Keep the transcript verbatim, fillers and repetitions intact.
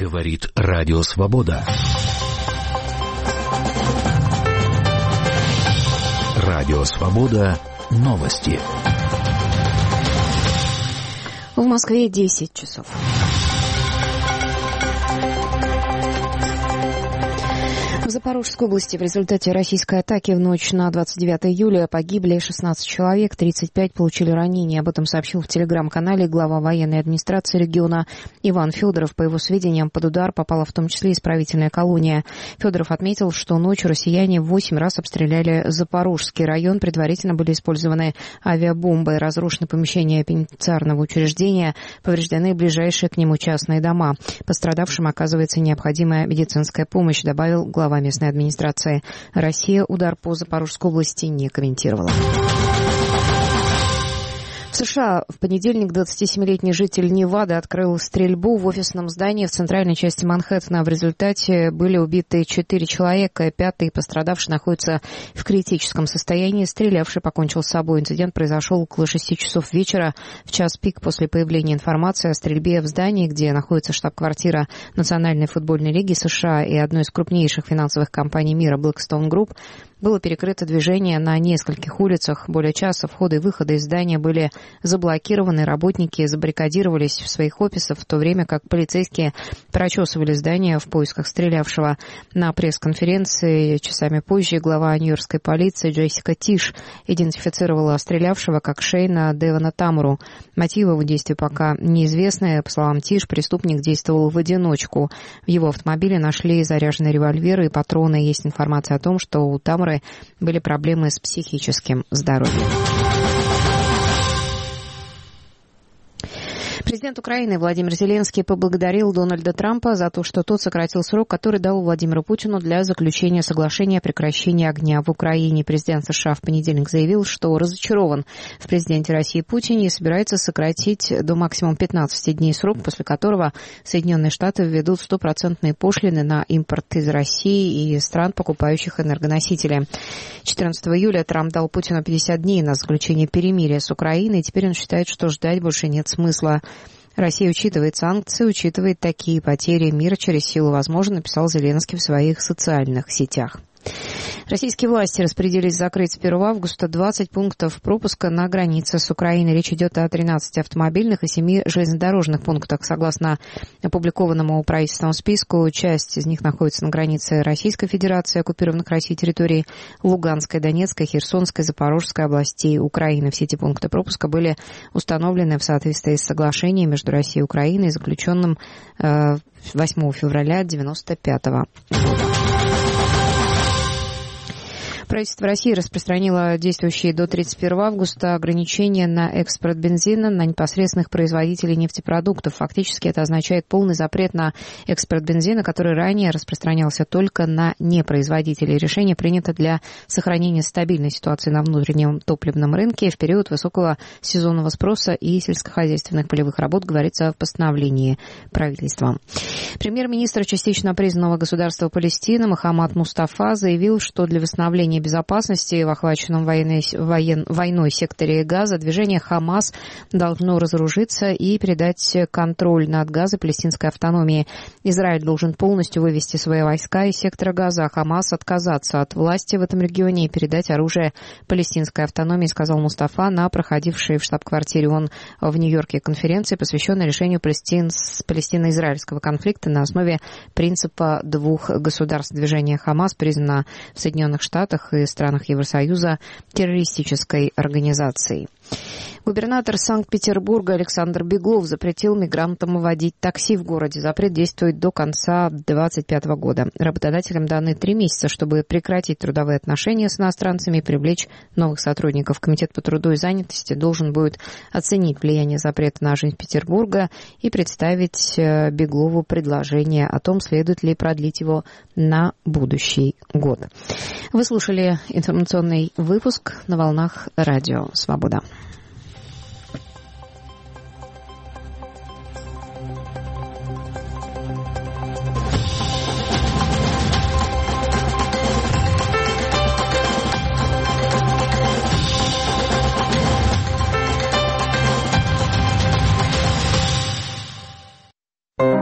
Говорит Радио Свобода. Радио Свобода. Новости. В Москве десять часов. В Запорожской области в результате российской атаки в ночь на двадцать девятое июля погибли шестнадцать человек, тридцать пять получили ранения. Об этом сообщил в телеграм-канале глава военной администрации региона Иван Федоров. По его сведениям, под удар попала в том числе исправительная колония. Федоров отметил, что ночью россияне восемь раз обстреляли Запорожский район. Предварительно были использованы авиабомбы, разрушены помещения пенитенциарного учреждения, повреждены ближайшие к нему частные дома. Пострадавшим оказывается необходимая медицинская помощь, добавил глава местной администрации. Россия удар по Запорожской области не комментировала. В США в понедельник двадцатисемилетний житель Невады открыл стрельбу в офисном здании в центральной части Манхэттена. В результате были убиты четыре человека. Пятый пострадавший находится в критическом состоянии. Стрелявший покончил с собой. Инцидент произошел около шести часов вечера, в час пик после появления информации о стрельбе в здании, где находится штаб-квартира Национальной футбольной лиги США и одной из крупнейших финансовых компаний мира Blackstone Group. Было перекрыто движение на нескольких улицах. Более часа входы и выходы из здания были заблокированы. Работники забаррикадировались в своих офисах, в то время как полицейские прочесывали здание в поисках стрелявшего. На пресс-конференции часами позже глава нью-йоркской полиции Джессика Тиш идентифицировала стрелявшего как Шейна Девона Тамуру. Мотивы его действий пока неизвестны. По словам Тиш, преступник действовал в одиночку. В его автомобиле нашли заряженные револьверы и патроны. Есть информация о том, что у Тамуры были проблемы с психическим здоровьем. Президент Украины Владимир Зеленский поблагодарил Дональда Трампа за то, что тот сократил срок, который дал Владимиру Путину для заключения соглашения о прекращении огня в Украине. Президент США в понедельник заявил, что разочарован в президенте России Путине и собирается сократить до максимум пятнадцати дней срок, после которого Соединенные Штаты введут стопроцентные пошлины на импорт из России и стран, покупающих энергоносители. четырнадцатого июля Трамп дал Путину пятьдесят дней на заключение перемирия с Украиной, и теперь он считает, что ждать больше нет смысла. Россия учитывает санкции, учитывает такие потери. Мир через силу возможен, написал Зеленский в своих социальных сетях. Российские власти распорядились закрыть с первого августа двадцать пунктов пропуска на границе с Украиной. Речь идет о тринадцати автомобильных и семи железнодорожных пунктах. Согласно опубликованному правительством списку, часть из них находится на границе Российской Федерации, оккупированных Россией территорий Луганской, Донецкой, Херсонской, Запорожской областей Украины. Все эти пункты пропуска были установлены в соответствии с соглашением между Россией и Украиной, заключенным восьмого февраля девяносто пятого года. Правительство России распространило действующие до тридцать первого августа ограничения на экспорт бензина на непосредственных производителей нефтепродуктов. Фактически это означает полный запрет на экспорт бензина, который ранее распространялся только на непроизводителей. Решение принято для сохранения стабильной ситуации на внутреннем топливном рынке в период высокого сезонного спроса и сельскохозяйственных полевых работ, говорится в постановлении правительства. Премьер-министр частично признанного государства Палестина Мохаммад Мустафа заявил, что для восстановления безопасности в охваченном военной, воен, войной секторе Газа движение Хамас должно разоружиться и передать контроль над Газой палестинской автономии. Израиль должен полностью вывести свои войска из сектора Газа, а Хамас отказаться от власти в этом регионе и передать оружие палестинской автономии, сказал Мустафа на проходившей в штаб-квартире ООН в Нью-Йорке конференции, посвященной решению палестин, палестино-израильского конфликта на основе принципа двух государств. Движение Хамас признано в Соединенных Штатах и странах Евросоюза террористической организацией. Губернатор Санкт-Петербурга Александр Беглов запретил мигрантам водить такси в городе. Запрет действует до конца две тысячи двадцать пятого года. Работодателям даны три месяца, чтобы прекратить трудовые отношения с иностранцами и привлечь новых сотрудников. Комитет по труду и занятости должен будет оценить влияние запрета на жизнь Петербурга и представить Беглову предложение о том, следует ли продлить его на будущий год. Вы слушали информационный выпуск на волнах Радио Свобода.